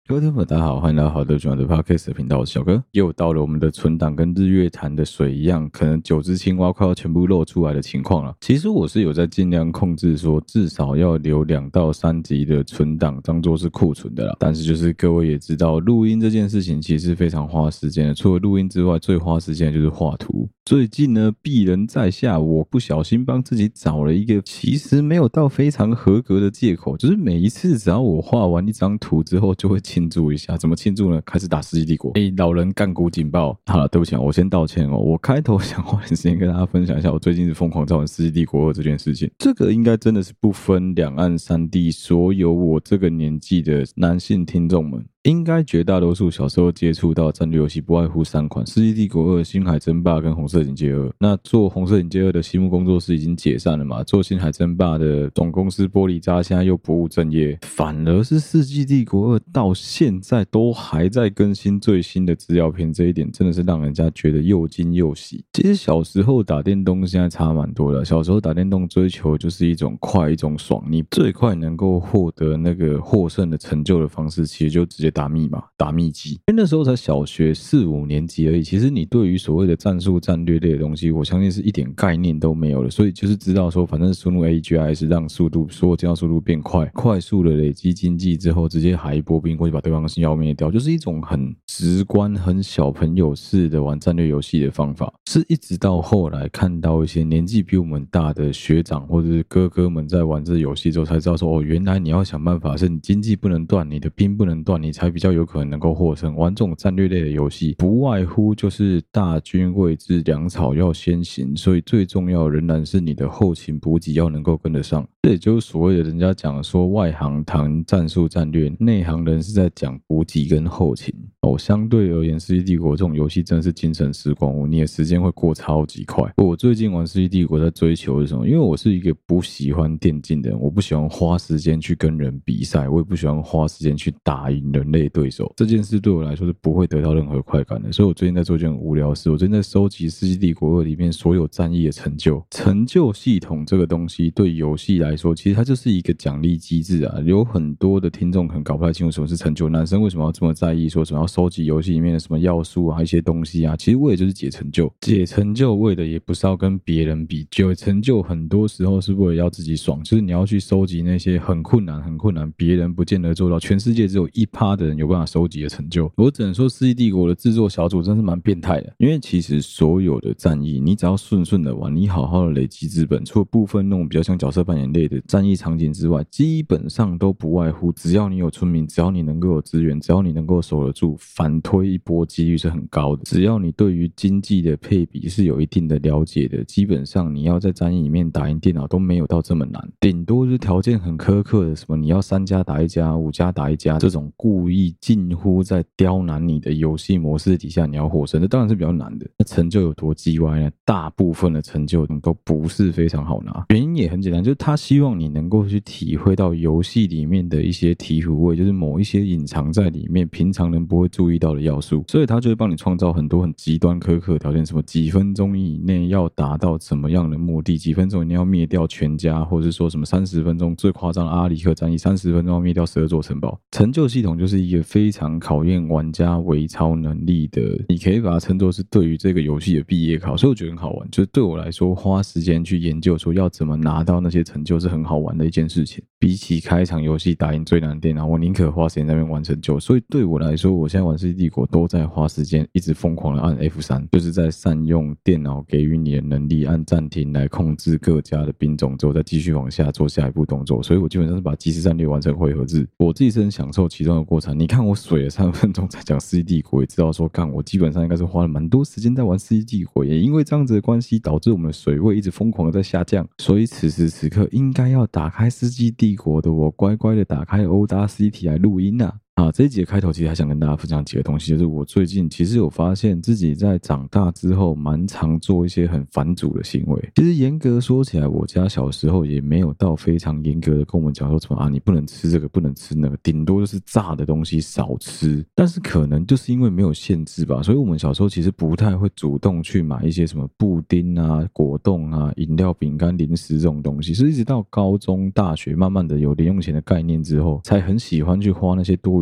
各位听众大家好，欢迎来到好的转的 Podcast 频道，我是小哥。又到了我们的存档跟日月潭的水一样，可能9只青蛙快要全部露出来的情况了。其实我是有在尽量控制说，至少要留2到3集的存档当做是库存的啦。但是就是各位也知道，录音这件事情其实非常花时间的。除了录音之外，最花时间的就是画图。最近呢，鄙人在下，我不小心帮自己找了一个其实没有到非常合格的借口，就是每一次只要我画完一张图之后，就会庆祝一下。怎么庆祝呢？开始打世纪帝国。老人干股警报。好了，对不起啊，我先道歉哦。我开头想花点时间跟大家分享一下，我最近是疯狂在玩世纪帝国2这件事情。这个应该真的是不分两岸三地，所有我这个年纪的男性听众们。应该绝大多数小时候接触到战略游戏不外乎3款：世纪帝国2、星海争霸跟红色警戒2。那做红色警戒2的西木工作室已经解散了嘛？做星海争霸的总公司玻璃渣现在又不务正业，反而是世纪帝国2到现在都还在更新最新的资料片，这一点真的是让人家觉得又惊又喜。其实小时候打电动现在差蛮多的，小时候打电动追求就是一种快一种爽，你最快能够获得那个获胜的成就的方式，其实就直接打密码、打秘籍。因为那时候才小学4、5年级而已，其实你对于所谓的战术战略类的东西，我相信是一点概念都没有的，所以就是知道说，反正输入 AGIS 让所有建造速度变快，快速的累积经济之后，直接海一波兵过去把对方的消灭掉，就是一种很直观、很小朋友式的玩战略游戏的方法。是一直到后来看到一些年纪比我们大的学长或者是哥哥们在玩这游戏之后，才知道说，原来你要想办法是你经济不能断，你的兵不能断，你才比较有可能能够获胜。玩这种战略类的游戏，不外乎就是大军未至，粮草要先行，所以最重要仍然是你的后勤补给要能够跟得上。这也就是所谓的人家讲说外行谈战术战略，内行人是在讲补给跟后勤。相对而言，世纪帝国这种游戏真的是精神时光屋，你的时间会过超级快。我最近玩世纪帝国在追求是什么？因为我是一个不喜欢电竞的人，我不喜欢花时间去跟人比赛，我也不喜欢花时间去打赢人类对手。这件事对我来说是不会得到任何快感的，所以我最近在做一件很无聊的事，我最近在收集世纪帝国2里面所有战役的成就。成就系统这个东西对游戏来说，其实它就是一个奖励机制啊。有很多的听众可能搞不太清楚什么是成就，男生为什么要这么在意说什么要收集游戏里面的什么要素啊，一些东西啊，其实为的就是解成就。解成就为的也不是要跟别人比，解成就很多时候是为了要自己爽，就是你要去收集那些很困难、别人不见得做到，全世界只有1%的人有办法收集的成就。我只能说，世纪帝国的制作小组真是蛮变态的，因为其实所有的战役，你只要顺的玩，你好好的累积资本，除了部分那种比较像角色扮演类的战役场景之外，基本上都不外乎，只要你有村民，只要你能够有资源，只要你能够守得住，反推一波几率是很高的。只要你对于经济的配比是有一定的了解的，基本上你要在战役里面打赢电脑都没有到这么难，顶多是条件很苛刻的，什么你要3家打1家，5家打1家，这种故意近乎在刁难你的游戏模式底下你要获胜，这当然是比较难的。那成就有多鸡歪呢？大部分的成就都不是非常好拿，原因也很简单，就是他希望你能够去体会到游戏里面的一些醍醐味，就是某一些隐藏在里面平常人不会注意到的要素，所以他就会帮你创造很多很极端苛刻的条件，什么几分钟以内要达到怎么样的目的，几分钟以内要灭掉全家，或者是说什么30分钟最夸张的阿里克战役30分钟要灭掉12座城堡。成就系统就是一个非常考验玩家微操能力的，你可以把它称作是对于这个游戏的毕业考，所以我觉得很好玩。就是对我来说，花时间去研究说要怎么拿到那些成就是很好玩的一件事情。比起开一场游戏打赢最难的电脑，我宁可花时间在那边玩成就。所以对我来说，我现在玩世纪帝国都在花时间一直疯狂的按 F3，就是在善用电脑给予你的能力，按暂停来控制各家的兵种之后，再继续往下做下一步动作。所以我基本上是把即时战略完成回合制，我自己是很享受其中的过程。你看我水了3分钟才讲世纪帝国，也知道说干我基本上应该是花了蛮多时间在玩世纪帝国，也因为这样子的关系，导致我们的水位一直疯狂的在下降。所以此时此刻应该要打开世纪帝国的我，乖乖的打开Audacity来录音啊。这一集的开头其实还想跟大家分享几个东西，就是我最近其实有发现自己在长大之后蛮常做一些很反祖的行为。其实严格说起来，我家小时候也没有到非常严格的跟我们讲说什么你不能吃这个不能吃那个，顶多就是炸的东西少吃。但是可能就是因为没有限制吧，所以我们小时候其实不太会主动去买一些什么布丁啊、果冻啊、饮料、饼干、零食这种东西，是一直到高中、大学慢慢的有零用钱的概念之后，才很喜欢去花那些多余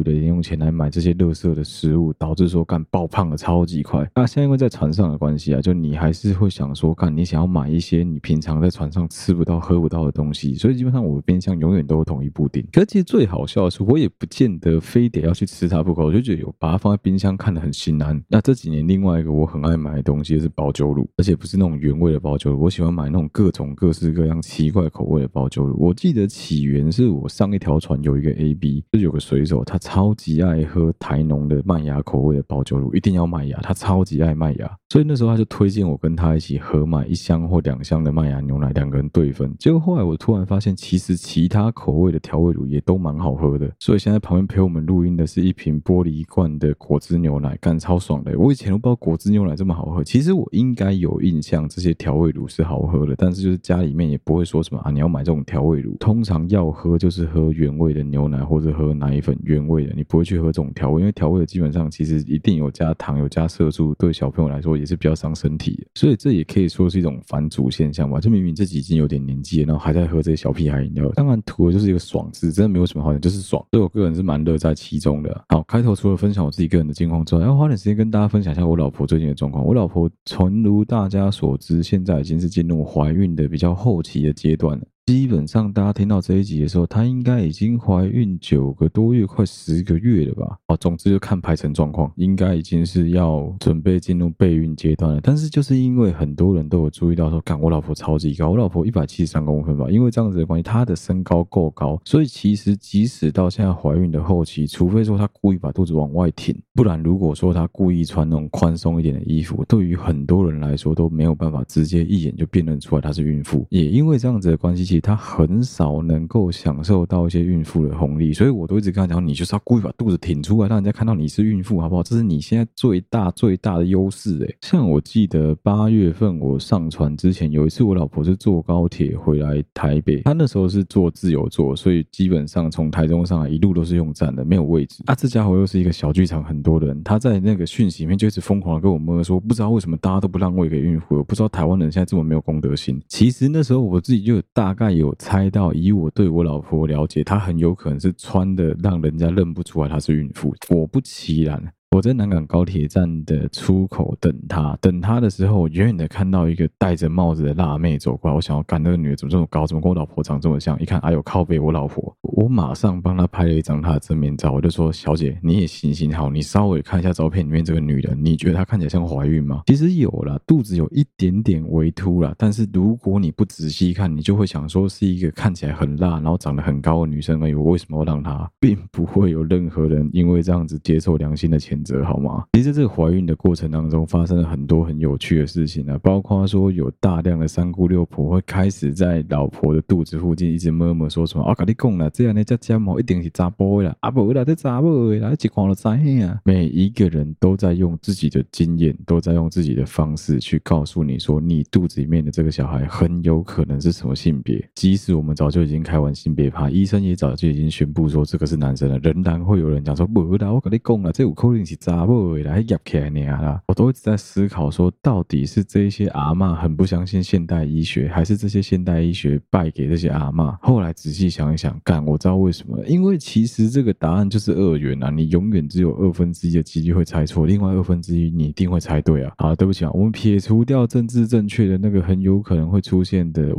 余的零用钱来买这些垃圾的食物，导致说干爆胖的超级快。现在因为在船上的关系就你还是会想说干你想要买一些你平常在船上吃不到喝不到的东西，所以基本上我的冰箱永远都有统一布丁。可是其实最好笑的是我也不见得非得要去吃它不可，我就觉得有把它放在冰箱看得很心安。那这几年另外一个我很爱买的东西就是保酒乳，而且不是那种原味的保酒乳，我喜欢买那种各种各式各样奇怪口味的保酒乳。我记得起源是我上一条船有一个 AB， 就有个水手他超级爱喝台农的麦芽口味的保酒乳，一定要麦芽，他超级爱麦芽，所以那时候他就推荐我跟他一起合买1箱或2箱的麦芽牛奶，2个人对分。结果后来我突然发现其实其他口味的调味乳也都蛮好喝的，所以现在旁边陪我们录音的是一瓶玻璃罐的果汁牛奶，干超爽的。我以前都不知道果汁牛奶这么好喝，其实我应该有印象这些调味乳是好喝的，但是就是家里面也不会说什么你要买这种调味乳，通常要喝就是喝原味的牛奶或者喝奶粉原味的，你不会去喝这种调味，因为调味的基本上其实一定有加糖有加色素，对小朋友来说也是比较伤身体的，所以这也可以说是一种反祖现象吧。就明明自己已经有点年纪了，然后还在喝这些小屁孩饮料，当然图的就是一个爽字，真的没有什么好讲，就是爽，所以我个人是蛮乐在其中的。好，开头除了分享我自己个人的近况之外，要花点时间跟大家分享一下我老婆最近的状况。我老婆诚如大家所知，现在已经是进入怀孕的比较后期的阶段了。基本上大家听到这一集的时候，她应该已经怀孕9个多月，快10个月了吧。总之就看排程状况，应该已经是要准备进入备孕阶段了。但是就是因为很多人都有注意到说，干我老婆超级高，我老婆173公分吧，因为这样子的关系，她的身高够高，所以其实即使到现在怀孕的后期，除非说她故意把肚子往外挺，不然如果说她故意穿那种宽松一点的衣服，对于很多人来说都没有办法直接一眼就辨认出来她是孕妇。也因为这样子的关系，其实她很少能够享受到一些孕妇的红利，所以我都一直跟她讲，你就是要故意把肚子挺出来，让人家看到你是孕妇，好不好？这是你现在最大的优势像我记得8月份我上船之前，有一次我老婆是坐高铁回来台北，她那时候是坐自由座，所以基本上从台中上来一路都是用站的，没有位置。这家伙又是一个小剧场，很多人，他在那个讯息里面就一直疯狂的跟我们说，不知道为什么大家都不让位给孕妇，我不知道台湾人现在这么没有公德心。其实那时候我自己就大概有猜到，以我对我老婆了解，她很有可能是穿的让人家认不出来她是孕妇。果不其然，我在南港高铁站的出口等她的时候，我远远的看到一个戴着帽子的辣妹走过来，我想要干那个女的怎么这么高，怎么跟我老婆长这么像？一看，哎呦靠北，我老婆！我马上帮她拍了一张她的正面照，我就说：“小姐，你也行好，你稍微看一下照片里面这个女人，你觉得她看起来像怀孕吗？”其实有啦，肚子有一点点微凸啦，但是如果你不仔细看，你就会想说是一个看起来很辣，然后长得很高的女生而已。我为什么要让她？并不会有任何人因为这样子接受良心的谴责，好吗？其实在这个怀孕的过程当中，发生了很多很有趣的事情啊，包括说有大量的三姑六婆会开始在老婆的肚子附近一直默默说什么跟你讲啦，这样的这一定是查甫的啦，不啦，这查某的啦，一看就知啊。每一个人都在用自己的经验，都在用自己的方式去告诉你说，你肚子里面的这个小孩很有可能是什么性别。即使我们早就已经开完性别趴，医生也早就已经宣布说这个是男生了，仍然会有人讲说不啦，我跟你讲啦，这有可能是查某的啦，还夹起来啦。我都一直在思考说，到底是这些阿嬷很不相信现代医学，还是这些现代医学败给这些阿嬷？后来仔细想一想，干，我知道为什么，因为其实这个答案就是2元啊，你永远只有1/2的几率会猜错，另外1/2你一定会猜对啊。好，对不起啊，我们撇除掉政治正确的那个很有可能会出现的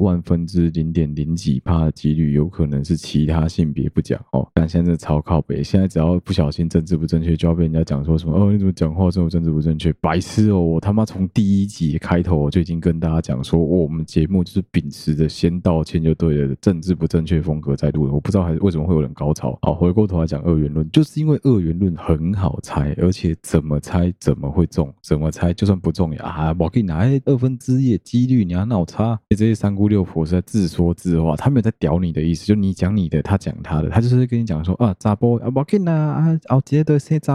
0.0几%的几率，有可能是其他性别不讲但现在真的超靠北，现在只要不小心政治不正确，就要被人家讲说什么你怎么讲话这么政治不正确，白痴我他妈从第1集开头我就已经跟大家讲说，我们节目就是秉持着先道歉就对了，政治不正确风格在录了。我不知道为什么会有人高潮。好，回过头来讲二元论，就是因为二元论很好猜，而且怎么猜怎么会中，怎么猜就算不中我给你拿1/2的几率，你要闹差。这些三姑六婆是在自说自话，他没有在屌你的意思，就你讲你的，他讲他的，他就是跟你讲说查甫不要紧啦，后节都生查某啦，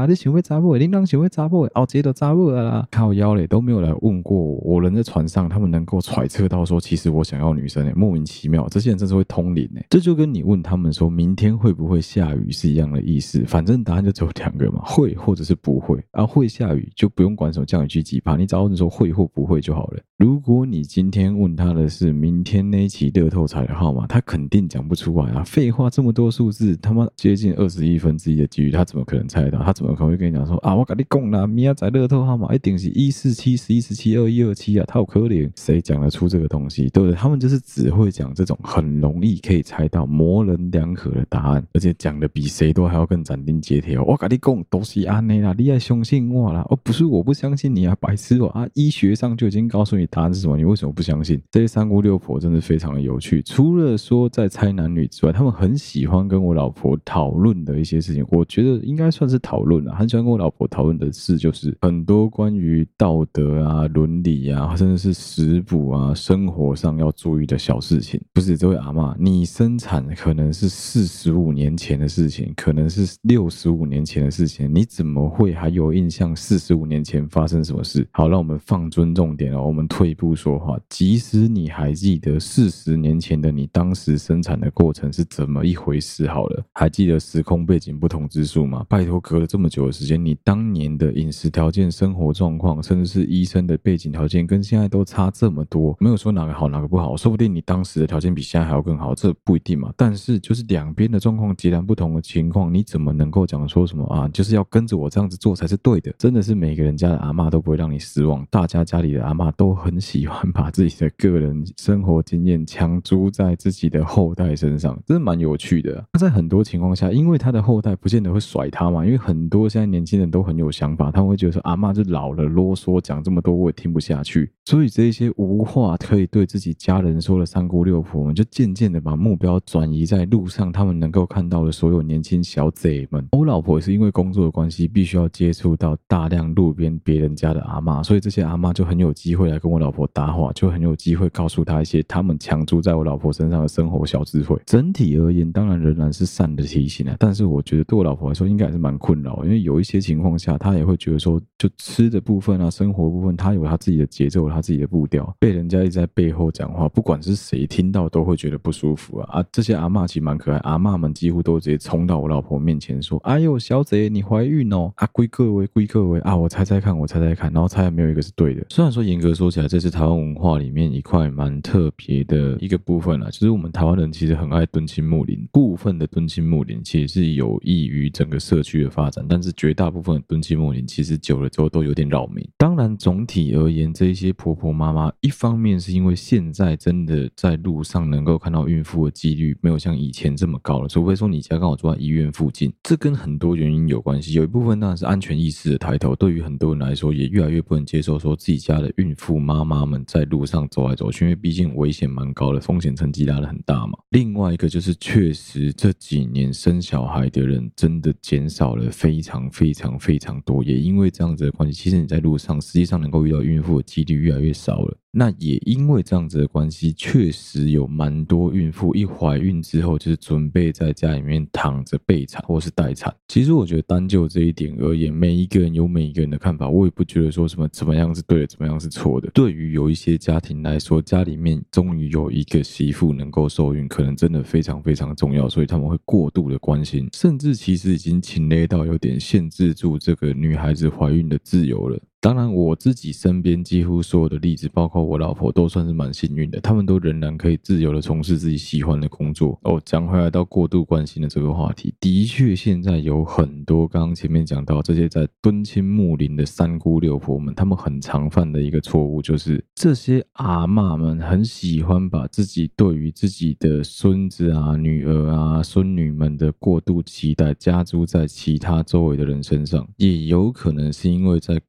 啦，你想要查某的，你当想要查某的，后一个都查某啦，靠腰嘞，都没有来问过我。我人在船上，他们能够揣测到说，其实我想要女生莫名其妙，这些人真是会通灵这就跟你问他们说明天会不会下雨是一样的意思，反正答案就只有2个嘛，会或者是不会啊，会下雨就不用管什么降雨区几趴，你只要问说会或不会就好了。如果你今天问他的是明天那一期乐透彩的号码，他肯定讲不出来啊，废话，这么多数字，他妈接近21%的几率，他怎么可能猜得到？他怎么可能会跟你讲说啊，我跟你讲啦，明仔载乐透号码一定是147、11、17、2127啊，他有可能谁讲得出这个东西？对不对？他们就是只会讲这种很容易可以猜到模棱两可的答案，而且讲的比谁都还要更斩钉截铁我跟你讲都是安内啦，你要相信我啦，不是我不相信你啊，白痴啊！医学上就已经告诉你答案是什么，你为什么不相信？这些三姑六婆真的非常的有趣。除了说在猜男女之外，他们很喜欢跟我老婆讨论的一些事情，我觉得应该算是讨论很喜欢跟我老婆讨论的事，就是很多关于道德啊、伦理啊，甚至是食补啊、生活上要注意的小事情。不是这位阿嬷，你生产可能是45年前的事情，可能是65年前的事情，你怎么会还有印象45年前发生什么事？好，让我们放尊重点我们退一步说话，即使你还记得40年前的你当时生产的过程是怎么一回事好了，还记得时空背景不同之处吗？拜托，隔了这么久的时间，你当年的饮食条件、生活状况，甚至是医生的背景条件跟现在都差这么多，没有说哪个好哪个不好，说不定你当时的条件比现在还要更好，这不一定嘛。但是就是两边的状况截然不同的情况，你怎么能够讲说什么啊？就是要跟着我这样子做才是对的？真的是每个人家的阿嬷都不会让你失望，大家家里的阿嬷都很喜欢把自己的个人生活经验强租在自己的后代身上，真的蛮有趣的在很多情况下，因为他的后代不见得会甩他嘛，因为很多现在年轻人都很有想法，他们会觉得说阿嬷就老了啰嗦，讲这么多我也听不下去，所以这些无话可以对自己家人说的三姑六婆们，就渐渐的把目标转移在路上他们能够看到的所有年轻小贼们。我老婆也是因为工作的关系，必须要接触到大量路边别人家的阿嬷，所以这些阿嬷就很有机会来跟我老婆搭话，就很有机会告诉她一些他们强租在我老婆身上的生活小智慧。整体而言，当然仍然是善的提醒但是我觉得对我老婆来说应该还是蛮困扰，因为有一些情况下她也会觉得说，就吃的部分生活部分，她有她自己的节奏，她自己的步调，被人家一直在背后讲话，不管是谁听到都会觉得不舒服这些阿嬷其实蛮可爱，阿嬷们几乎都直接冲到我老婆面前说，哎呦小姐你怀孕归各位我猜猜看，然后猜没有一个是对的。虽然说严格说起来，这是台湾文化里面一块蛮特别的一个部分就是我们台湾人其实很爱敦亲睦邻，部分的敦亲睦邻其实是有益于整个社区的发展，但是绝大部分的敦亲睦邻其实久了之后都有点扰民。当然总体而言，这一些婆婆妈妈一方面是因为现在真的在路上能够看到孕妇的几率没有像以前这么高了，除非说你家刚好住在医院附近，这跟很多原因有关系，有一部分当然是安全意识的抬头，对于很多人来说也越来越不能接受说自己家的孕妇妈妈们在路上走来走去，因为毕竟危险蛮高的，风险成绩拉得很大嘛。另外一个就是确实这几年生小孩的人真的减少了非常多，也因为这样子的关系，其实你在路上实际上能够遇到孕妇的几率越来越少了。那也因为这样子的关系，确实有蛮多孕妇一怀孕之后就是准备在家里面躺着备产或是待产。其实我觉得单就这一点而言，每一个人有每一个人的看法，我也不觉得说什么怎么样是对的，怎么样是错的。对于有一些家庭来说，家里面终于有一个媳妇能够受孕，可能真的非常重要，所以他们会过度的关心，甚至其实已经侵略到有点限制住这个女孩子怀孕的自由了。当然我自己身边几乎所有的例子，包括我老婆都算是蛮幸运的，他们都仍然可以自由的从事自己喜欢的工作。讲回来到过度关心的这个话题，的确现在有很多刚刚前面讲到这些在敦亲睦邻的三姑六婆们，他们很常犯的一个错误，就是这些阿嬷们很喜欢把自己对于自己的孙子女儿孙女们的过度期待加诸在其他周围的人身上，也有可能是因为在过去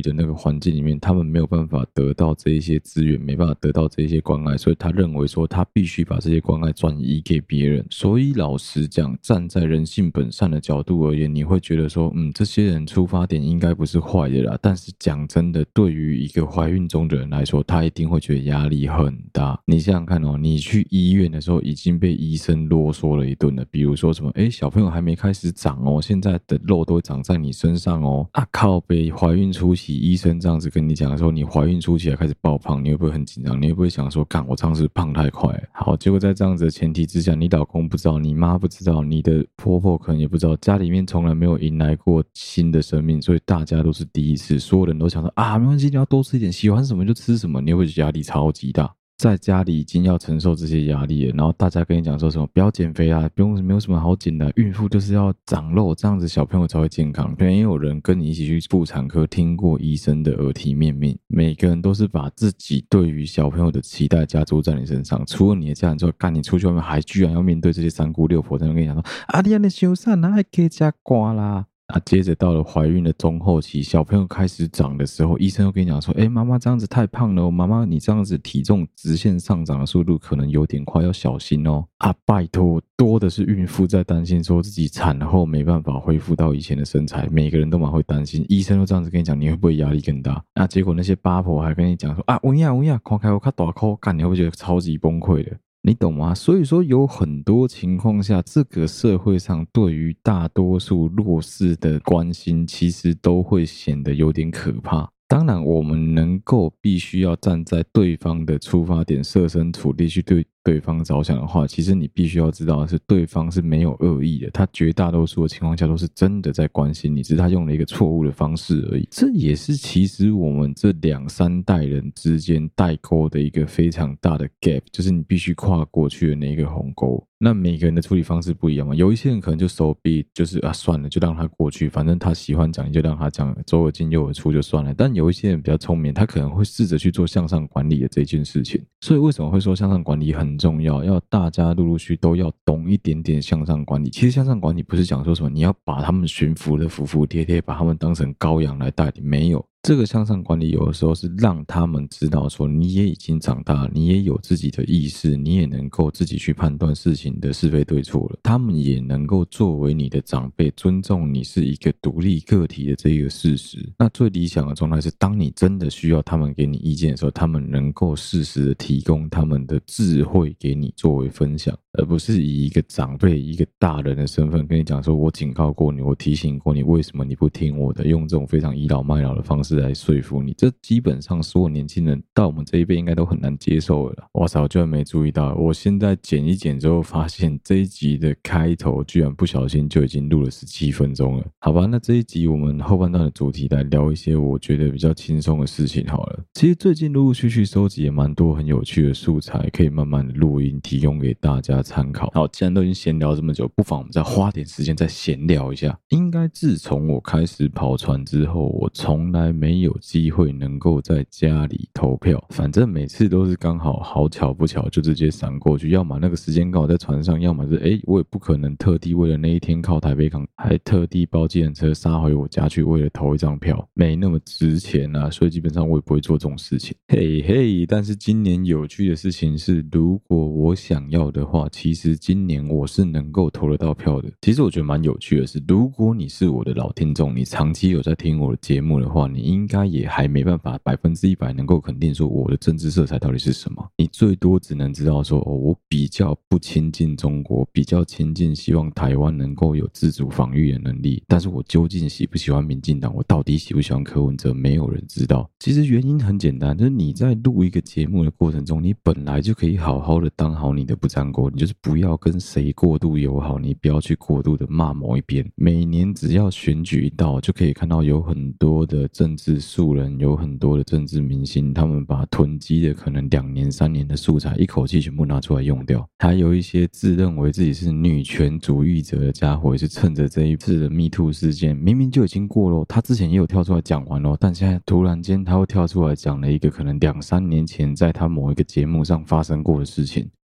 的那个环境里面，他们没有办法得到这一些资源，没办法得到这一些关爱，所以他认为说他必须把这些关爱转移给别人。所以老实讲，站在人性本善的角度而言，你会觉得说，这些人出发点应该不是坏的啦。但是讲真的，对于一个怀孕中的人来说，他一定会觉得压力很大。你想想看哦，你去医院的时候已经被医生啰嗦了一顿了，比如说什么，小朋友还没开始长哦，现在的肉都会长在你身上哦。啊靠北，怀孕初期医生这样子跟你讲说，你怀孕初期还开始爆胖，你会不会很紧张？你会不会想说，干我这样是胖太快了？好，结果在这样子的前提之下，你老公不知道，你妈不知道，你的婆婆可能也不知道，家里面从来没有迎来过新的生命，所以大家都是第一次，所有人都想说啊，没关系，你要多吃一点，喜欢什么就吃什么，你会觉得压力超级大。在家里已经要承受这些压力了，然后大家跟你讲说什么不要减肥啊，不用没有什么好减的，孕妇就是要长肉，这样子小朋友才会健康。没有人跟你一起去妇产科听过医生的耳提面命，每个人都是把自己对于小朋友的期待加注在你身上，除了你的家人之外，干你出去外面还居然要面对这些三姑六婆在那跟你讲说，啊你安尼伤瘦哪还可以加瓜啦。接着到了怀孕的中后期，小朋友开始长的时候，医生又跟你讲说，妈妈这样子太胖了哦，妈妈你这样子体重直线上涨的速度可能有点快，要小心哦。拜托，多的是孕妇在担心说自己产后没办法恢复到以前的身材，每个人都蛮会担心，医生都这样子跟你讲，你会不会压力更大？结果那些八婆还跟你讲说，有影，看开我看大口，干你会不会觉得超级崩溃的？你懂吗？所以说有很多情况下，这个社会上对于大多数弱势的关心，其实都会显得有点可怕。当然，我们能够必须要站在对方的出发点，设身处地去对对方着想的话，其实你必须要知道的是，对方是没有恶意的，他绝大多数的情况下都是真的在关心你，只是他用了一个错误的方式而已。这也是其实我们这2-3代人之间代沟的一个非常大的 gap， 就是你必须跨过去的那一个鸿沟。那每个人的处理方式不一样嘛，有一些人可能就手臂就是算了，就让他过去，反正他喜欢讲你就让他讲，左耳进右耳出就算了。但有一些人比较聪明，他可能会试着去做向上管理的这件事情。所以为什么会说向上管理很重要，要大家陆续都要懂一点点向上管理。其实向上管理不是讲说什么你要把他们驯服的服服帖帖，把他们当成羔羊来带领，没有。这个向上管理有的时候是让他们知道说你也已经长大了，你也有自己的意识，你也能够自己去判断事情的是非对错了，他们也能够作为你的长辈尊重你是一个独立个体的这一个事实。那最理想的状态是当你真的需要他们给你意见的时候，他们能够适时的提供他们的智慧给你作为分享，而不是以一个长辈一个大人的身份跟你讲说我警告过你，我提醒过你，为什么你不听我的，用这种非常倚老卖老的方式来说服你，这基本上所有年轻人到我们这一辈应该都很难接受了啦。哇塞，我居然没注意到，我现在剪一剪之后发现这一集的开头居然不小心就已经录了17分钟了。好吧，那这一集我们后半段的主题来聊一些我觉得比较轻松的事情好了。其实最近陆陆续续收集也蛮多很有趣的素材，可以慢慢的录音提供给大家参考。好，既然都已经闲聊这么久，不妨我们再花点时间再闲聊一下。应该自从我开始跑船之后，我从来没有机会能够在家里投票，反正每次都是刚好好巧不巧就直接闪过去，要么那个时间刚好在船上，要么是我也不可能特地为了那一天靠台北港还特地包计程车杀回我家去为了投一张票，没那么值钱啊，所以基本上我也不会做这种事情。嘿嘿，但是今年有趣的事情是，如果我想要的话，其实今年我是能够投得到票的。其实我觉得蛮有趣的是，如果你是我的老听众，你长期有在听我的节目的话，你应该也还没办法100%能够肯定说我的政治色彩到底是什么，你最多只能知道说我比较不亲近中国，比较亲近希望台湾能够有自主防御的能力，但是我究竟喜不喜欢民进党，我到底喜不喜欢柯文哲，没有人知道。其实原因很简单，就是你在录一个节目的过程中，你本来就可以好好的当好你的不粘锅，你就是不要跟谁过度友好，你不要去过度的骂某一边。每年只要选举一到，就可以看到有很多的政治素人，有很多的政治明星，他们把囤积的可能2年3年的素材一口气全部拿出来用掉。还有一些自认为自己是女权主义者的家伙，也是趁着这一次的 Me Too 事件，明明就已经过了，他之前也有跳出来讲完了，但现在突然间他会跳出来讲了一个可能2-3年前在他某一个节目上发生过的事情。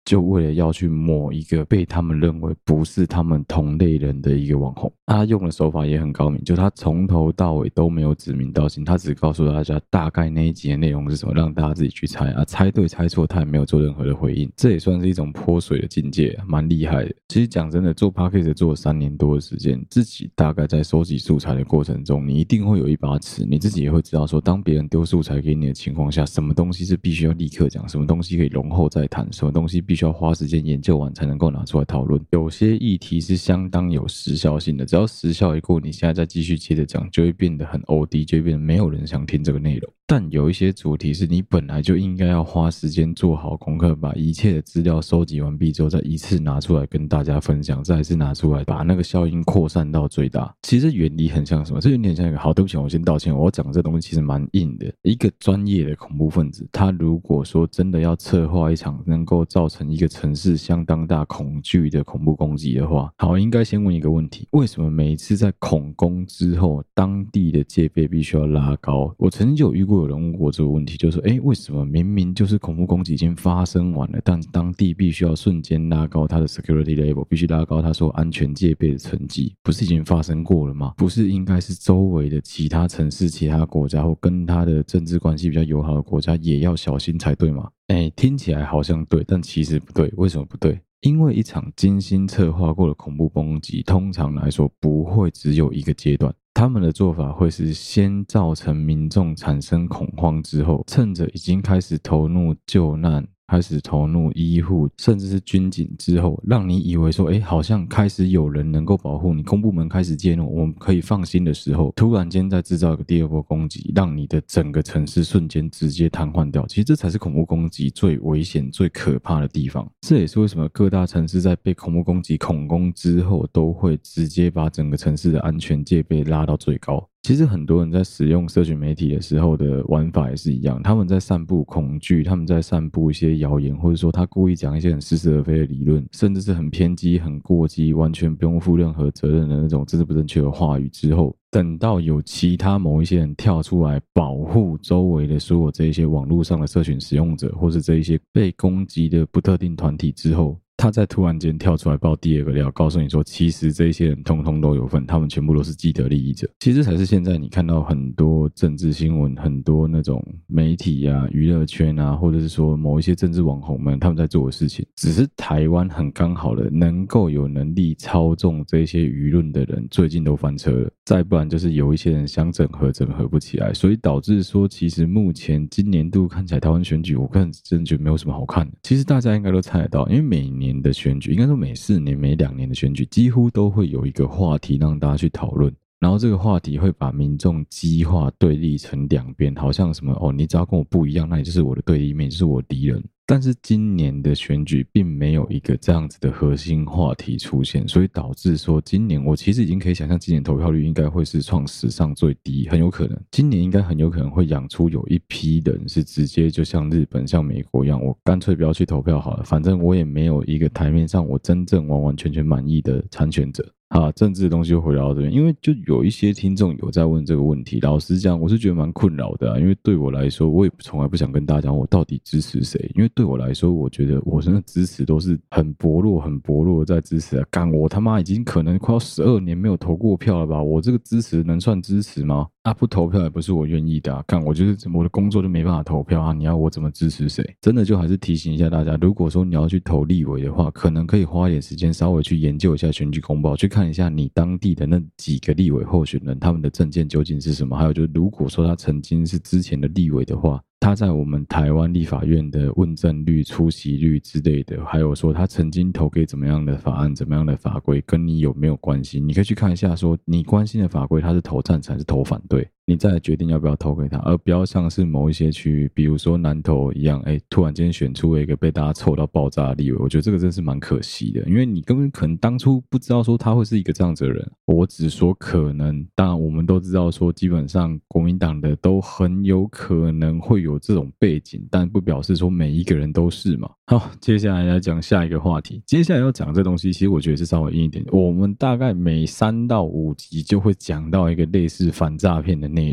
就为了要去抹一个被他们认为不是他们同类人的一个网红。他用的手法也很高明，就他从头到尾都没有指名道姓，他只告诉大家大概那一集的内容是什么，让大家自己去猜啊，猜对猜错他也没有做任何的回应，这也算是一种泼水的境界，蛮厉害的。其实讲真的，做 Podcast 做了3年多的时间，自己大概在收集素材的过程中，你一定会有一把尺，你自己也会知道说，当别人丢素材给你的情况下，什么东西是必须要立刻讲，什么东西可以容后再谈，什么东西必须要花时间研究完才能够拿出来讨论。有些议题是相当有时效性的，只要时效一过，你现在再继续接着讲，就会变得很 OD， 就会变得没有人想听这个内容。但有一些主题是你本来就应该要花时间做好功课，把一切的资料收集完毕之后，再一次拿出来跟大家分享，再一次拿出来把那个效应扩散到最大。其实原理很像什么？这有点像一个，好，对不起，我先道歉，我讲的这东西其实蛮硬的。一个专业的恐怖分子，他如果说真的要策划一场能够造成一个城市相当大恐惧的恐怖攻击的话，好，应该先问一个问题：为什么每一次在恐攻之后，当地的戒备必须要拉高？我曾经就有遇过有人问过这个问题，就是说，为什么明明就是恐怖攻击已经发生完了，但当地必须要瞬间拉高它的 security level， 必须拉高它所有安全戒备的层级？不是已经发生过了吗？不是应该是周围的其他城市、其他国家或跟它的政治关系比较友好的国家也要小心才对吗？听起来好像对，但其实不对。为什么不对？因为一场精心策划过的恐怖攻击，通常来说不会只有一个阶段。他们的做法会是先造成民众产生恐慌之后，趁着已经开始投入救难，开始投入医护，甚至是军警之后，让你以为说，好像开始有人能够保护你，公部门开始介入，我们可以放心的时候，突然间再制造一个第二波攻击，让你的整个城市瞬间直接瘫痪掉。其实这才是恐怖攻击最危险、最可怕的地方。这也是为什么各大城市在被恐怖攻击恐攻之后，都会直接把整个城市的安全戒备拉到最高。其实很多人在使用社群媒体的时候的玩法也是一样，他们在散布恐惧，他们在散布一些谣言，或者说他故意讲一些很似是而非的理论，甚至是很偏激、很过激，完全不用负任何责任的那种政治不正确的话语之后，等到有其他某一些人跳出来保护周围的所有这一些网络上的社群使用者，或是这一些被攻击的不特定团体之后，他再突然间跳出来爆第二个料，告诉你说其实这些人通通都有份，他们全部都是既得利益者。其实才是现在你看到很多政治新闻，很多那种媒体啊、娱乐圈啊，或者是说某一些政治网红们他们在做的事情。只是台湾很刚好的能够有能力操纵这些舆论的人最近都翻车了，再不然就是有一些人想整合整合不起来，所以导致说其实目前今年度看起来台湾选举，我个人真的觉得没有什么好看的。其实大家应该都猜得到，因为每年的选举，应该说每4年、每2年的选举，几乎都会有一个话题让大家去讨论。然后这个话题会把民众激化对立成两边，好像什么你只要跟我不一样，那你就是我的对立面，就是我敌人。但是今年的选举并没有一个这样子的核心话题出现，所以导致说今年我其实已经可以想象，今年投票率应该会是创史上最低，很有可能今年应该很有可能会养出有一批人是直接就像日本、像美国一样，我干脆不要去投票好了，反正我也没有一个台面上我真正完完全全满意的参选者。政治的东西就回到这边，因为就有一些听众有在问这个问题，老实讲我是觉得蛮困扰的因为对我来说，我也从来不想跟大家讲我到底支持谁，因为对我来说，我觉得我真的支持都是很薄弱很薄弱的在支持干我他妈已经可能快要12年没有投过票了吧，我这个支持能算支持吗？不投票也不是我愿意的干我就是我的工作就没办法投票你要我怎么支持谁？真的就还是提醒一下大家，如果说你要去投立委的话，可能可以花一点时间稍微去研究一下选举公报，去看一下你当地的那几个立委候选人他们的政见究竟是什么，还有就是如果说他曾经是之前的立委的话，他在我们台湾立法院的问政率、出席率之类的，还有说他曾经投给怎么样的法案、怎么样的法规，跟你有没有关系？你可以去看一下，说你关心的法规，他是投赞成还是投反对，你再来决定要不要投给他，而不要像是某一些区域，比如说南投一样，突然间选出了一个被大家臭到爆炸的立委，我觉得这个真是蛮可惜的，因为你根本可能当初不知道说他会是一个这样子的人。我只说可能，当然我们都知道说，基本上国民党的都很有可能会有这种背景，但不表示说每一个人都是嘛。好，接下来来讲下一个话题。接下来要讲这东西，其实我觉得是稍微硬一点。我们大概每3到5集就会讲到一个类似反诈骗的内容。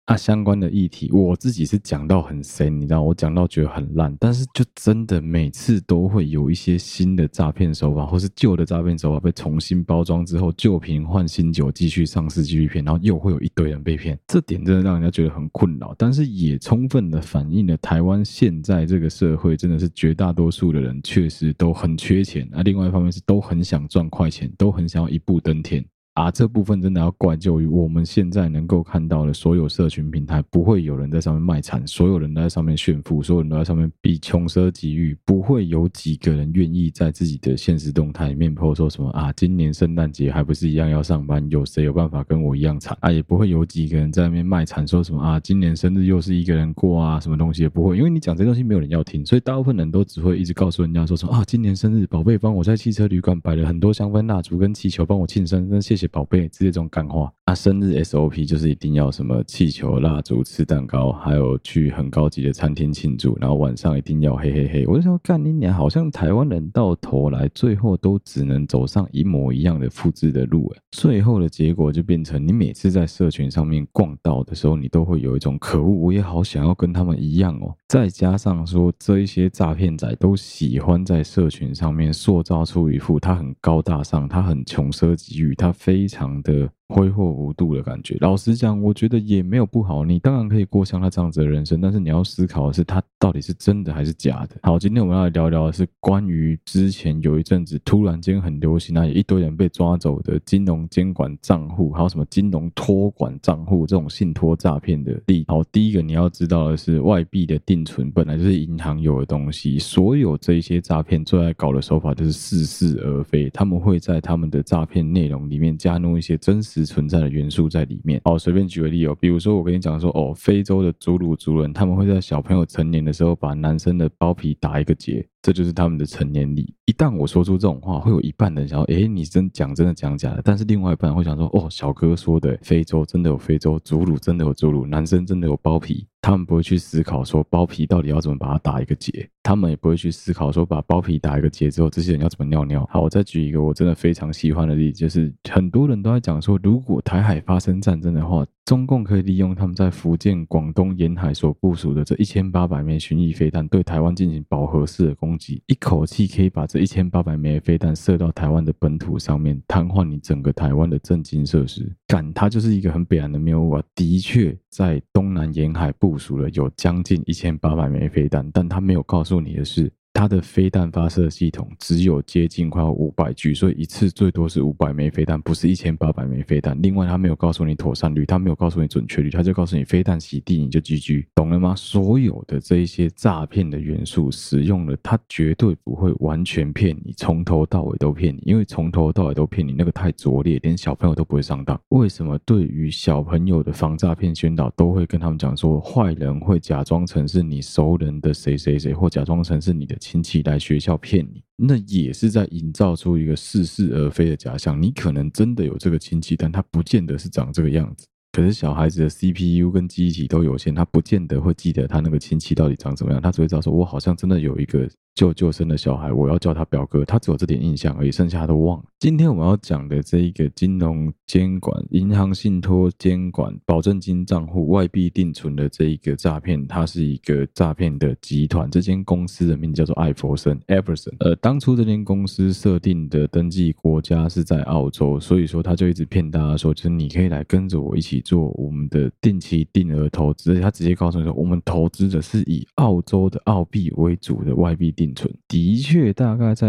相关的议题我自己是讲到很深，你知道我讲到觉得很烂，但是就真的每次都会有一些新的诈骗手法或是旧的诈骗手法被重新包装之后，旧瓶换新酒，继续上市继续骗，然后又会有一堆人被骗，这点真的让人家觉得很困扰，但是也充分的反映了台湾现在这个社会真的是绝大多数的人确实都很缺钱，另外一方面是都很想赚快钱，都很想要一步登天。这部分真的要怪就于我们现在能够看到的所有社群平台，不会有人在上面卖惨，所有人都在上面炫富，所有人都在上面比穷奢极欲，不会有几个人愿意在自己的现实动态里面 po 说什么今年圣诞节还不是一样要上班，有谁有办法跟我一样惨也不会有几个人在那边卖惨说什么今年生日又是一个人过什么东西也不会，因为你讲这东西没有人要听，所以大部分人都只会一直告诉人家说什么今年生日宝贝帮我在汽车旅馆摆了很多香氛蜡烛跟气球帮我庆生，真谢谢宝贝，直接这种干话生日 SOP 就是一定要什么气球、蜡烛、吃蛋糕，还有去很高级的餐厅庆祝，然后晚上一定要嘿嘿嘿。我就说干你娘，好像台湾人到头来最后都只能走上一模一样的复制的路，最后的结果就变成你每次在社群上面逛到的时候，你都会有一种可恶，我也好想要跟他们一样哦。再加上说这一些诈骗仔都喜欢在社群上面塑造出一副他很高大上，他很穷奢极欲，他非常的挥霍无度的感觉。老实讲，我觉得也没有不好，你当然可以过像他这样子的人生，但是你要思考的是他到底是真的还是假的。好，今天我们要来聊聊的是关于之前有一阵子突然间很流行也一堆人被抓走的金融监管账户，还有什么金融托管账户这种信托诈骗的例。好，第一个你要知道的是，外币的定存本来就是银行有的东西，所有这些诈骗最爱搞的手法就是似是而非，他们会在他们的诈骗内容里面加入一些真实存在的元素在里面。随便举个例比如说我跟你讲说非洲的祖鲁族人，他们会在小朋友成年的时候把男生的包皮打一个结，这就是他们的成年礼。一旦我说出这种话，会有一半人想说你真的讲假的，但是另外一半会想说小哥说的非洲真的有非洲，祖鲁真的有祖鲁，男生真的有包皮。他们不会去思考说包皮到底要怎么把它打一个结，他们也不会去思考说把包皮打一个结之后这些人要怎么尿尿。好，我再举一个我真的非常喜欢的例子，就是很多人都在讲说，如果台海发生战争的话，中共可以利用他们在福建、广东沿海所部署的这1800枚巡弋飞弹对台湾进行饱和式的攻击，一口气可以把这1800枚飞弹射到台湾的本土上面，瘫痪你整个台湾的政经设施。它就是一个很北岸的谬误的确在东南沿海部署了有将近1800枚飞弹，但他没有告诉你的是，它的飞弹发射系统只有接近快要500具，所以一次最多是500枚飞弹，不是1800枚飞弹。另外他没有告诉你妥善率，他没有告诉你准确率，他就告诉你飞弹洗地你就 GG， 懂了吗？所有的这一些诈骗的元素使用了，他绝对不会完全骗你，从头到尾都骗你，因为从头到尾都骗你那个太拙劣，连小朋友都不会上当。为什么对于小朋友的防诈骗宣导都会跟他们讲说，坏人会假装成是你熟人的谁谁谁，或假装成是你的亲戚来学校骗你，那也是在营造出一个似是而非的假象。你可能真的有这个亲戚，但他不见得是长这个样子。可是小孩子的 CPU 跟记忆体都有限，他不见得会记得他那个亲戚到底长怎么样，他只会知道说我好像真的有一个舅生的小孩，我要叫他表哥，他只有这点印象而已，剩下他都忘了。今天我们要讲的这一个金融监管、银行信托监管、保证金账户、外币定存的这一个诈骗，它是一个诈骗的集团。这间公司的名字叫做艾弗森 （Everson）。当初这间公司设定的登记国家是在澳洲，所以说他就一直骗大家说，就是你可以来跟着我一起做我们的定期定额投资，而且他直接告诉你说，我们投资的是以澳洲的澳币为主的外币定存。的确，大概在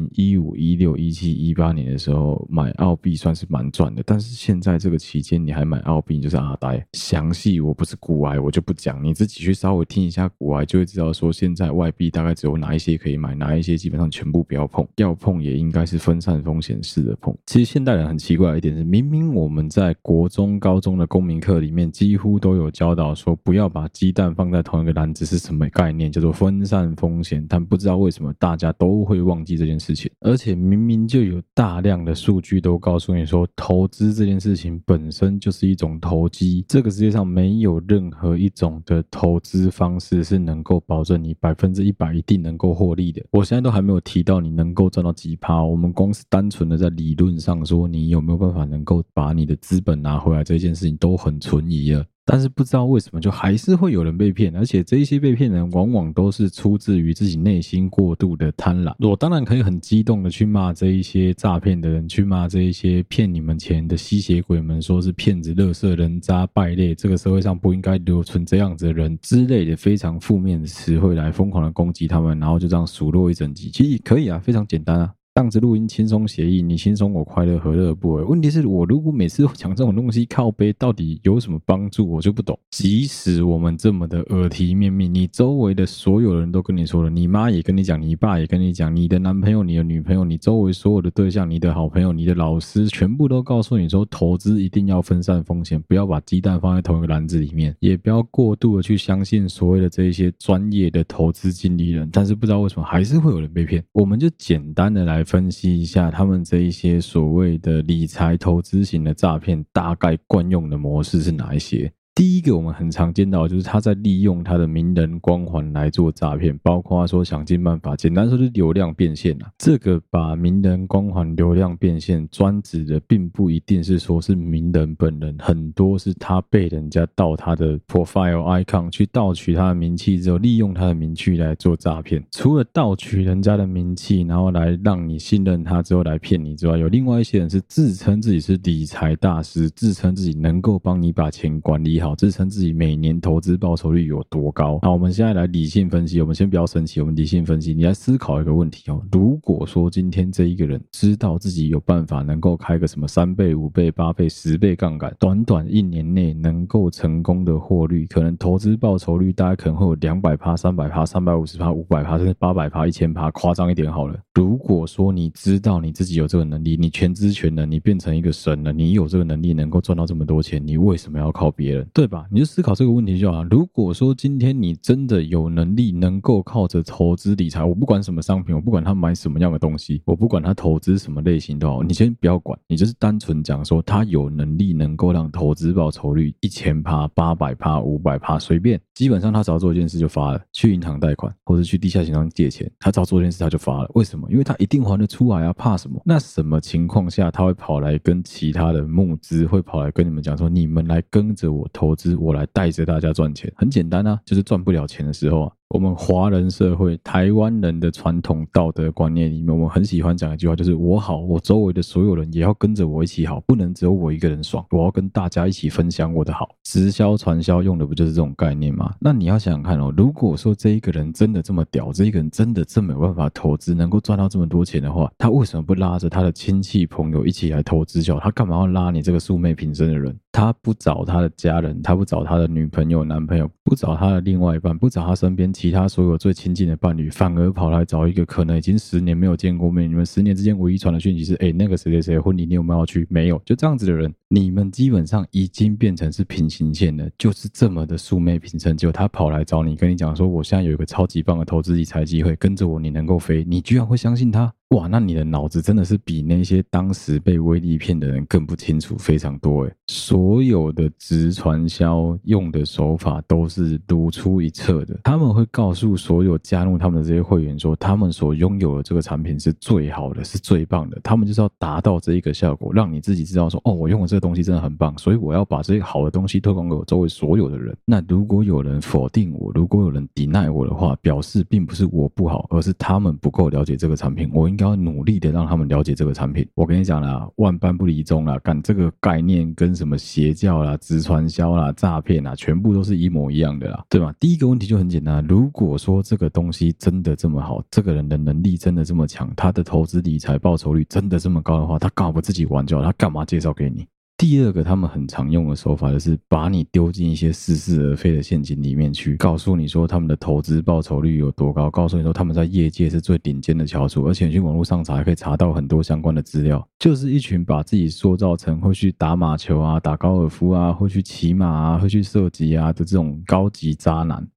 2015、16、17、18年的时候买澳币算是蛮赚的，但是现在这个期间你还买澳币，你就是阿呆。详细我不是股癌，我就不讲，你自己去稍微听一下股癌，就会知道说现在外币大概只有哪一些可以买，哪一些基本上全部不要碰，要碰也应该是分散风险式的碰。其实现代人很奇怪的一点是，明明我们在国中、高中的公民课里面几乎都有教导说，不要把鸡蛋放在同一个篮子是什么概念，叫做分散风险，但不知道为什么大家都会忘记这件事情，而且明明就有大量的数据都告诉你说，投资这件事情本身就是一种投机，这个世界上没有任何一种的投资方式是能够保证你100%一定能够获利的。我现在都还没有提到你能够赚到几趴，我们光是单纯的在理论上说你有没有办法能够把你的资本拿回来，这件事情都很存疑了。 但是不知道为什么就还是会有人被骗，而且这一些被骗人往往都是出自于自己内心过度的贪婪。我当然可以很激动的去骂这一些诈骗的人，去骂这一些骗你们钱的吸血鬼们，说是骗子、垃圾、人渣、败类，这个社会上不应该留存这样子的人之类的非常负面的词汇来疯狂的攻击他们，然后就这样数落一整集。其实可以啊，非常简单啊。这样子录音轻松写意，你轻松我快乐，何乐而不为？问题是我如果每次都讲这种东西靠背，到底有什么帮助？我就不懂。即使我们这么的耳提面命，你周围的所有人都跟你说了，你妈也跟你讲，你爸也跟你讲，你的男朋友、你的女朋友、你周围所有的对象、你的好朋友、你的老师，全部都告诉你说，投资一定要分散风险，不要把鸡蛋放在同一个篮子里面，也不要过度的去相信所谓的这一些专业的投资经理人。但是不知道为什么还是会有人被骗。我们就简单的来分析一下他们这一些所谓的理财投资型的诈骗大概惯用的模式是哪一些。第一个我们很常见到就是他在利用他的名人光环来做诈骗，包括说想尽办法，简单说就是流量变现啊。这个把名人光环流量变现专指的并不一定是说是名人本人，很多是他被人家盗他的 profile icon 去盗取他的名气之后，利用他的名气来做诈骗。除了盗取人家的名气，然后来让你信任他之后来骗你之外，有另外一些人是自称自己是理财大师，自称自己能够帮你把钱管理好，自称自己每年投资报酬率有多高。好，我们现在来理性分析，我们先不要生气，我们理性分析。你来思考一个问题哦，如果说今天这一个人知道自己有办法能够开个什么3倍、5倍、8倍、10倍杠杆，短短1年内能够成功的获利，可能投资报酬率大概可能会有200%、300%、350%、500%，甚至800%、1000%，夸张一点好了。如果说你知道你自己有这个能力，你全知全能，你变成一个神了，你有这个能力能够赚到这么多钱，你为什么要靠别人？对吧？你就思考这个问题就好。如果说今天你真的有能力能够靠着投资理财，我不管什么商品，我不管他买什么样的东西，我不管他投资什么类型都好，你先不要管，你就是单纯讲说他有能力能够让投资报酬率1000%、800%、500%，随便，基本上他只要做一件事就发了，去银行贷款或者去地下钱庄借钱，他只要做一件事他就发了。为什么？因为他一定还得出来啊，怕什么？那什么情况下他会跑来跟其他的募资，会跑来跟你们讲说，你们来跟着我投资，我来带着大家赚钱？很简单啊，就是赚不了钱的时候啊。我们华人社会、台湾人的传统道德观念里面，我们很喜欢讲一句话，就是我好，我周围的所有人也要跟着我一起好，不能只有我一个人爽，我要跟大家一起分享我的好。直销传销用的不就是这种概念吗？那你要想想看哦，如果说这一个人真的这么屌，这一个人真的这么有办法投资，能够赚到这么多钱的话，他为什么不拉着他的亲戚朋友一起来投资就好？他干嘛要拉你这个素昧平生的人？他不找他的家人，他不找他的女朋友、男朋友，不找他的另外一半，不找他身边其他所有最亲近的伴侣，反而跑来找一个可能已经10年没有见过面，你们10年之间唯一传的讯息是那个谁谁谁婚礼你有没有要去？没有，就这样子的人，你们基本上已经变成是平行线了，就是这么的素昧平生。结果他跑来找你，跟你讲说我现在有一个超级棒的投资理财机会，跟着我你能够飞，你居然会相信他？哇，那你的脑子真的是比那些当时被威力骗的人更不清楚非常多诶。所有的直传销用的手法都是如出一辙的，他们会告诉所有加入他们的这些会员说，他们所拥有的这个产品是最好的，是最棒的，他们就是要达到这一个效果，让你自己知道说，哦，我用的这个东西真的很棒，所以我要把这些好的东西推广给我周围所有的人。那如果有人否定我，如果有人 deny 我的话，表示并不是我不好，而是他们不够了解这个产品，我应该要努力的让他们了解这个产品。我跟你讲啦，万般不离宗啦，干这个概念跟什么邪教啦、直传销啦、诈骗啦，全部都是一模一样的啦，对吧？第一个问题就很简单，如果说这个东西真的这么好，这个人的能力真的这么强，他的投资理财报酬率真的这么高的话，他干嘛不自己玩就好？他干嘛介绍给你？第二个他们很常用的手法就是把你丢进一些似是而非的陷阱里面去，告诉你说他们的投资报酬率有多高，告诉你说他们在业界是最顶尖的翘楚，而且你去网络上查还可以查到很多相关的资料，就是一群把自己塑造成会去打马球啊、打高尔夫啊、会去骑马啊、会去射击啊的这种高级渣男。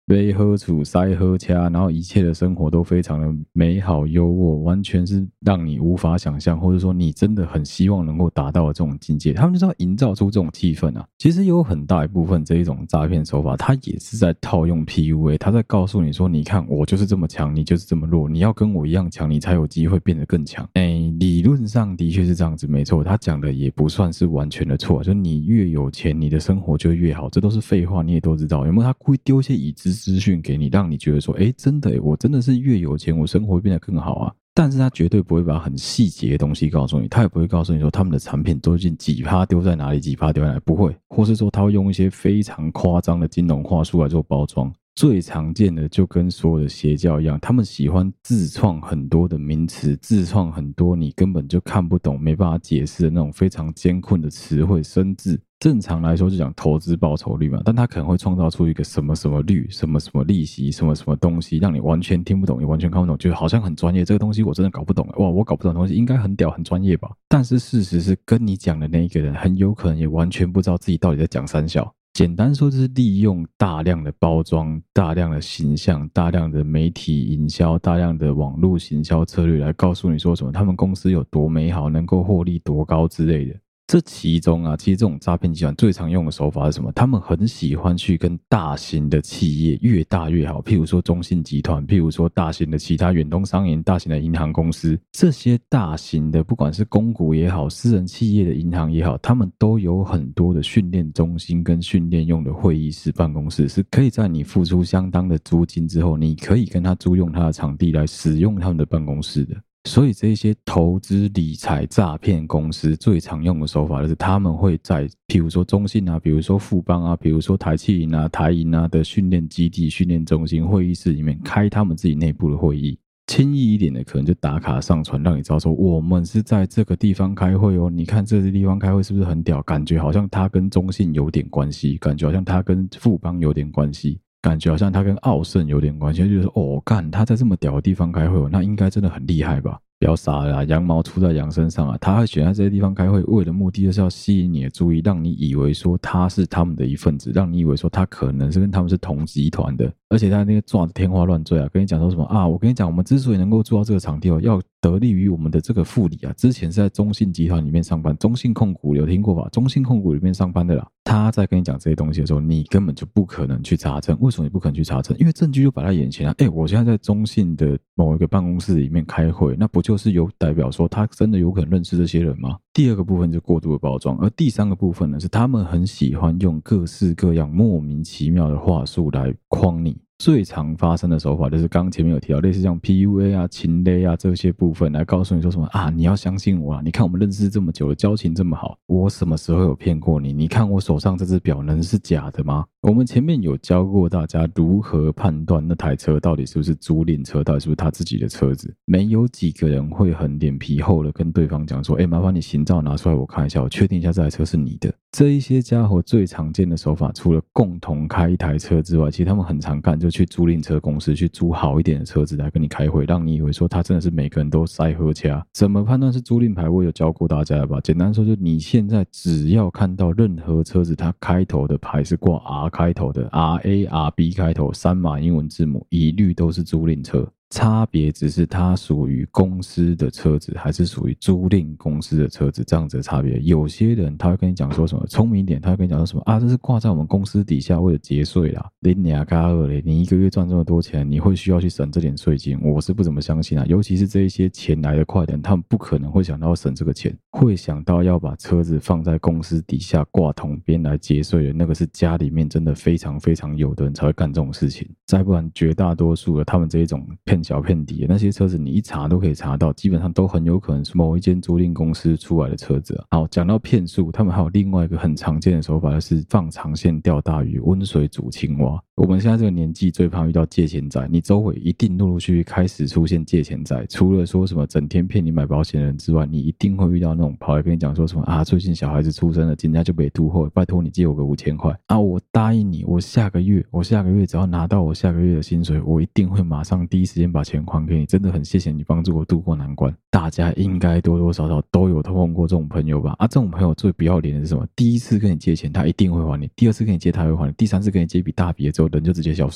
背喝处塞喝掐，然后一切的生活都非常的美好优渥，完全是让你无法想象，或者说你真的很希望能够达到的这种境界。他们就是要营造出这种气氛啊。其实有很大一部分这一种诈骗手法，它也是在套用 PUA， 他在告诉你说，你看我就是这么强，你就是这么弱，你要跟我一样强，你才有机会变得更强。理论上的确是这样子，没错，他讲的也不算是完全的错，就你越有钱，你的生活就越好，这都是废话，你也都知道。有没有他故意丢一些已知资讯给你，让你觉得说，真的我真的是越有钱，我生活会变得更好啊。但是他绝对不会把很细节的东西告诉你，他也不会告诉你说他们的产品究竟几趴丢在哪里，几趴丢在哪里，不会，或是说他会用一些非常夸张的金融话术来做包装。最常见的就跟所有的邪教一样，他们喜欢自创很多的名词，自创很多你根本就看不懂、没办法解释的那种非常艰困的词汇生字。正常来说就讲投资报酬率嘛，但他可能会创造出一个什么什么率、什么什么利息、什么什么东西，让你完全听不懂，也完全看不懂，觉得好像很专业。这个东西我真的搞不懂，哇，我搞不懂的东西应该很屌、很专业吧？但是事实是，跟你讲的那一个人很有可能也完全不知道自己到底在讲三小。简单说就是利用大量的包装、大量的形象、大量的媒体营销、大量的网络行销策略来告诉你说什么他们公司有多美好，能够获利多高之类的。这其中啊，其实这种诈骗集团最常用的手法是什么？他们很喜欢去跟大型的企业，越大越好，譬如说中信集团，譬如说大型的其他远东商银、大型的银行公司，这些大型的不管是公股也好，私人企业的银行也好，他们都有很多的训练中心跟训练用的会议室办公室，是可以在你付出相当的租金之后，你可以跟他租用他的场地来使用他们的办公室的。所以这些投资理财诈骗公司最常用的手法就是他们会在譬如说中信啊，比如说富邦啊，比如说台企银啊、台银啊的训练基地、训练中心会议室里面开他们自己内部的会议。轻易一点的可能就打卡上传，让你知道说我们是在这个地方开会哦，你看这个地方开会是不是很屌，感觉好像他跟中信有点关系，感觉好像他跟富邦有点关系，感觉好像他跟奥盛有点关系，就是说干他在这么屌的地方开会，那应该真的很厉害吧。不要傻了啦，羊毛出在羊身上啊！他会选在这些地方开会，为的目的就是要吸引你的注意，让你以为说他是他们的一份子，让你以为说他可能是跟他们是同集团的，而且他那个抓的天花乱坠啊，跟你讲说什么啊？我跟你讲，我们之所以能够做到这个场地哦，要得力于我们的这个副理啊，之前是在中信集团里面上班，中信控股有听过吧？中信控股里面上班的啦。他在跟你讲这些东西的时候，你根本就不可能去查证。为什么你不可能去查证？因为证据就摆在眼前啊！我现在在中信的某一个办公室里面开会，那不就是有代表说他真的有可能认识这些人吗？第二个部分是过度的包装，而第三个部分呢，是他们很喜欢用各式各样莫名其妙的话术来诓你。最常发生的手法就是刚刚前面有提到，类似像 PUA 啊、情勒啊这些部分来告诉你说什么啊，你要相信我啊！你看我们认识这么久了，交情这么好，我什么时候有骗过你？你看我手上这只表能是假的吗？我们前面有教过大家如何判断那台车到底是不是租赁车，到底是不是他自己的车子。没有几个人会很脸皮厚的跟对方讲说，麻烦你行照拿出来我看一下，我确定一下这台车是你的。这一些家伙最常见的手法，除了共同开一台车之外，其实他们很常干就去租赁车公司去租好一点的车子来跟你开会，让你以为说他真的是每个人都塞喝掐。怎么判断是租赁牌？我有教过大家了吧？简单说，就你现在只要看到任何车子，它开头的牌是挂 R 开头的 ，RARB 开头3码英文字母，一律都是租赁车。差别只是它属于公司的车子还是属于租赁公司的车子，这样子的差别。有些人他会跟你讲说什么，聪明一点，他会跟你讲说什么啊，这是挂在我们公司底下为了节税啦。你俩嘎二嘞，你一个月赚这么多钱，你会需要去省这点税金？我是不怎么相信啊。尤其是这一些钱来的快的人，他们不可能会想到要省这个钱，会想到要把车子放在公司底下挂统编来节税的，那个是家里面真的非常非常有的人才会干这种事情。再不然，绝大多数的他们这一种骗小骗底的那些车子，你一查都可以查到，基本上都很有可能是某一间租赁公司出来的车子啊。好，讲到骗术，他们还有另外一个很常见的手法，就是放长线钓大鱼，温水煮青蛙。我们现在这个年纪最怕遇到借钱仔，你周围一定陆陆续续开始出现借钱仔。除了说什么整天骗你买保险的人之外，你一定会遇到那种跑来跟你讲说什么啊，最近小孩子出生了，人家就被突后，拜托你借我个5000块啊，我答应你，我下个月只要拿到我下个月的薪水，我一定会马上第一时间把钱还给你，真的很谢谢你帮助我度过难关。大家应该多多少少都有碰过这种朋友吧？啊，这种朋友最不要脸的是什么？第一次跟你借钱，他一定会还你；第二次跟你借，他会还你；第三次跟你借一笔大笔的之后，人就直接消失了。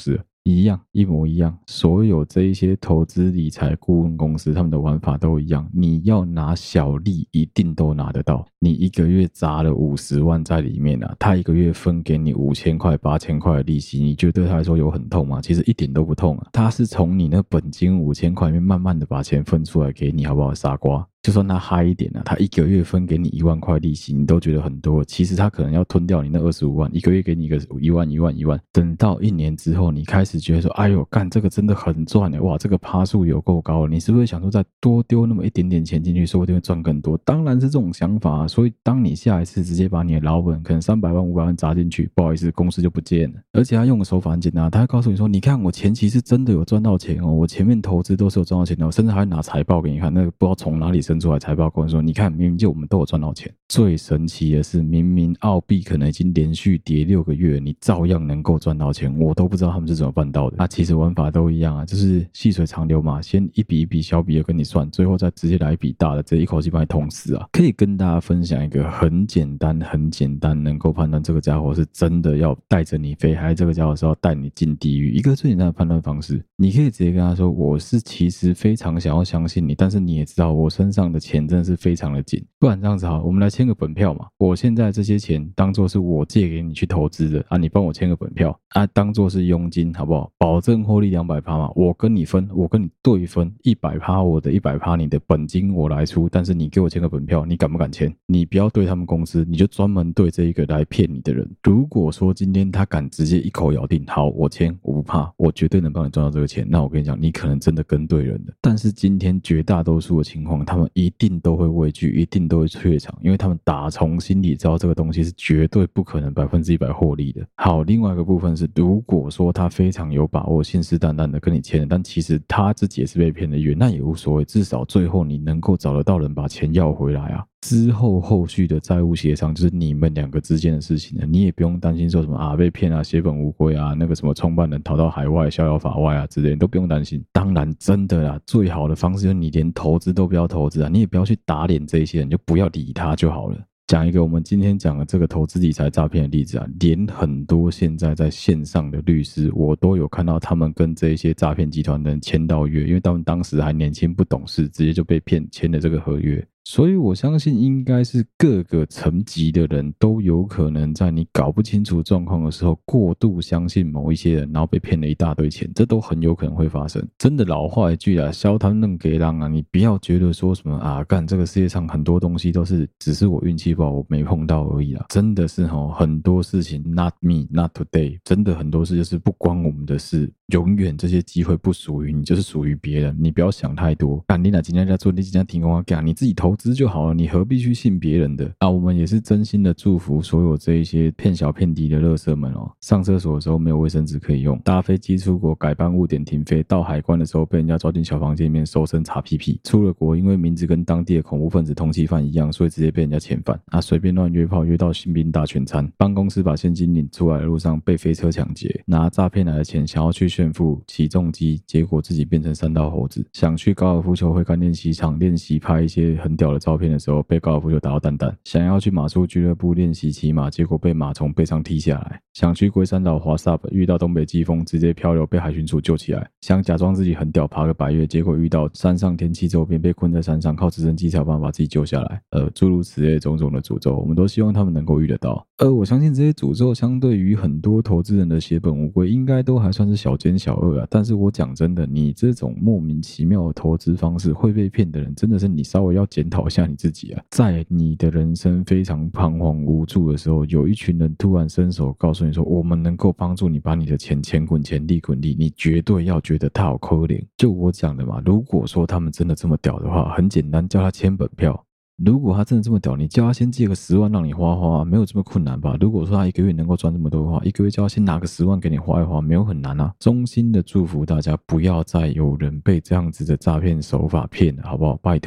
一样，一模一样。所有这一些投资理财顾问公司，他们的玩法都一样。你要拿小利，一定都拿得到。你一个月砸了50万在里面啊，他一个月分给你5000块、8000块的利息，你觉得对他来说有很痛吗？其实一点都不痛啊。他是从你那本金5000块里面慢慢的把钱分出来给你，好不好，傻瓜？就算他嗨一点啊，他一个月分给你1万块利息，你都觉得很多，其实他可能要吞掉你那25万，一个月给你一个1万1万1万，等到1年之后，你开始觉得说，哎呦，干这个真的很赚哇，这个趴数有够高，你是不是想说再多丢那么一点点钱进去，说不定会赚更多？当然是这种想法啊。所以当你下一次直接把你的老本可能300万500万砸进去，不好意思，公司就不见了。而且他用的手法很简单，他会告诉你说，你看我前期是真的有赚到钱哦，我前面投资都是有赚到钱的，我甚至还会拿财报给你看，那个不知道从哪里生出来财报跟我说，你看明明就我们都有赚到钱。最神奇的是，明明澳币可能已经连续跌6个月，你照样能够赚到钱，我都不知道他们是怎么办到的。其实玩法都一样啊，就是细水长流嘛，先一笔一笔小笔的跟你算，最后再直接来一笔大的，直接一口气把你捅死啊。可以跟大家分享一个很简单能够判断这个家伙是真的要带着你飞，还是这个家伙是要带你进地狱，一个最简单的判断方式，你可以直接跟他说，我是其实非常想要相信你，但是你也知道我身上的钱真的是非常的紧，不然这样子好，我们来签个本票嘛，我现在这些钱当做是我借给你去投资的啊，你帮我签个本票啊，当做是佣金好不好？保证获利200%嘛，我跟你分，我跟你对分100%，我的100%你的本金我来出，但是你给我签个本票，你敢不敢签？你不要对他们公司，你就专门对这一个来骗你的人。如果说今天他敢直接一口咬定，好，我签，我不怕，我绝对能帮你赚到这个钱，那我跟你讲，你可能真的跟对人了。但是今天绝大多数的情况，他们一定都会畏惧，一定都会怯场，因为他们打从心里知道这个东西是绝对不可能100%获利的。好，另外一个部分是，如果说他非常有把握，信誓旦旦的跟你签了，但其实他自己也是被骗的冤，那也无所谓，至少最后你能够找得到人把钱要回来啊。之后后续的债务协商就是你们2个之间的事情了，你也不用担心说什么啊被骗啊血本无归啊，那个什么创办人逃到海外逍遥法外啊之类的都不用担心。当然真的啦，最好的方式就是你连投资都不要投资啊，你也不要去打脸这些人，就不要理他就好了。讲一个我们今天讲的这个投资理财诈骗的例子啊，连很多现在在线上的律师，我都有看到他们跟这些诈骗集团的人签到约，因为他们当时还年轻不懂事，直接就被骗签了这个合约。所以我相信应该是各个层级的人都有可能在你搞不清楚状况的时候过度相信某一些人，然后被骗了一大堆钱，这都很有可能会发生。真的老话一句啊，消贪弄给让啊，你不要觉得说什么啊，干这个世界上很多东西都是只是我运气不好我没碰到而已啦，真的是很多事情 not me not today， 真的很多事就是不关我们的事，永远这些机会不属于你，就是属于别人，你不要想太多。干你哪今天在做，你今天提供给你自己投资就好了，你何必去信别人的啊？我们也是真心的祝福所有这一些骗小骗低的垃圾们哦。上厕所的时候没有卫生纸可以用，搭飞机出国改班误点停飞，到海关的时候被人家抓进小房间里面搜身查屁屁，出了国因为名字跟当地的恐怖分子通缉犯一样，所以直接被人家遣返啊。随便乱约炮约到新兵大全餐，帮公司把现金领出来的路上被飞车抢劫，拿诈骗来的钱想要去炫富起重机，结果自己变成3道猴子。想去高尔夫球会干练习场练习拍一些很屌的照片的时候，被高尔夫球打到蛋蛋。想要去马术俱乐部练习骑马，结果被马从背上踢下来。想去龟山岛滑 SUP， 遇到东北季风直接漂流，被海巡署救起来。想假装自己很屌爬个100月，结果遇到山上天气骤变，被困在山上，靠直升机才有办法把自己救下来。诸如此类种种的诅咒，我们都希望他们能够遇得到。我相信这些诅咒相对于很多投资人的血本无归，应该都还算是小奸小恶啊。但是我讲真的，你这种莫名其妙的投资方式会被骗的人，真的是你稍微要检讨一下你自己啊。在你的人生非常彷徨无助的时候，有一群人突然伸手告诉你说，我们能够帮助你把你的钱钱滚钱利滚利，你绝对要觉得他好可怜。就我讲的嘛，如果说他们真的这么屌的话，很简单，叫他签本票。如果他真的这么屌，你叫他先借个10万让你花，没有这么困难吧？如果说他一个月能够赚这么多的话，一个月叫他先拿个10万给你花一花，没有很难啊。衷心的祝福大家不要再有人被这样子的诈骗手法骗了，好不好？拜托。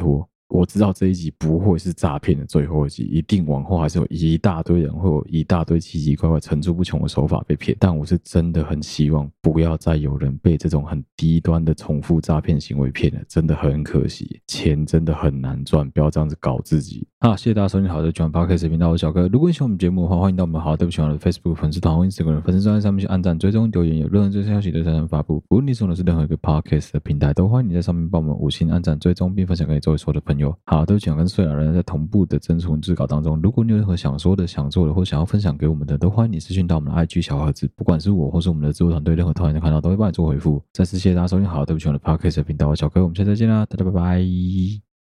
我知道这一集不会是诈骗的最后一集，一定往后还是有一大堆人会有一大堆奇奇怪怪层出不穷的手法被骗，但我是真的很希望不要再有人被这种很低端的重复诈骗行为骗了，真的很可惜，钱真的很难赚，不要这样子搞自己。好，谢谢大家收听好的喜欢 Podcast 频道，我是小哥。如果你喜欢我们节目的话，欢迎到我们好对不起我的 Facebook 粉丝团或 Instagram 粉丝专页上面去按赞、追踪、留言，有任何最新消息都在上发布。无论你使用的是任何一个 Podcast 的平台，都欢迎你在上面帮我们5星按赞、追踪，并分享给周围所有的朋友。好，对不起，跟虽然人在同步的增存制稿当中，如果你有任何想说的、想做的或想要分享给我们的，都欢迎你私讯到我们的 IG 小盒子，不管是我或是我们的制作团队，任何团员的看到都会帮你做回复。再次谢谢大家收听好对不起我的 Podcast 频道，我是小哥，我们下次再见啦，大家拜拜。